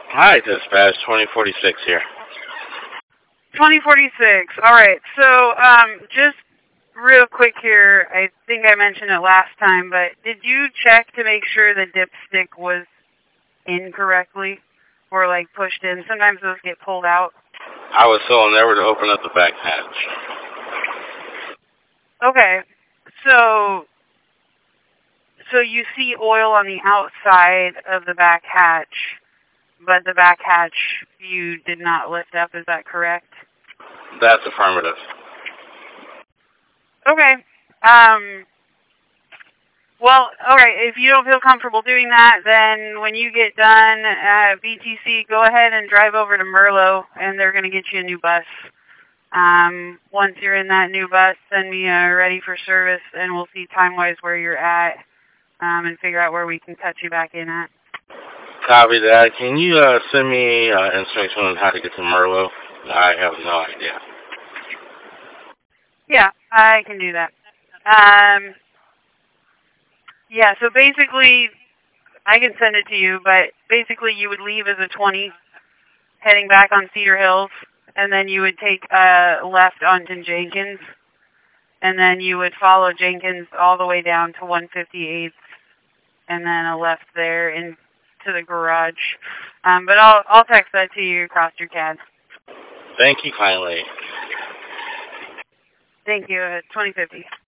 Hi, Dispatch 2046 here. 2046. All right. So, just real quick here. I think I mentioned it last time, but did you check to make sure the dipstick was in correctly or like pushed in? Sometimes those get pulled out. I was so never to open up the back hatch. Okay. So you see oil on the outside of the back hatch, but the back hatch you did not lift up. Is that correct? That's affirmative. Okay. Well, all right. If you don't feel comfortable doing that, then when you get done at BTC, go ahead and drive over to Merlot, and they're going to get you a new bus. Once you're in that new bus, send me ready for service, and we'll see time-wise where you're at, and figure out where we can cut you back in at. Copy that. Can you send me instruction on how to get to Merlot? I have no idea. Yeah, I can do that. Yeah, so basically, I can send it to you, but basically you would leave as a 20, heading back on Cedar Hills, and then you would take a left onto Jenkins, and then you would follow Jenkins all the way down to 158th, and then a left there into the garage. But I'll text that to you across your CAD. Thank you kindly. Thank you. 2050.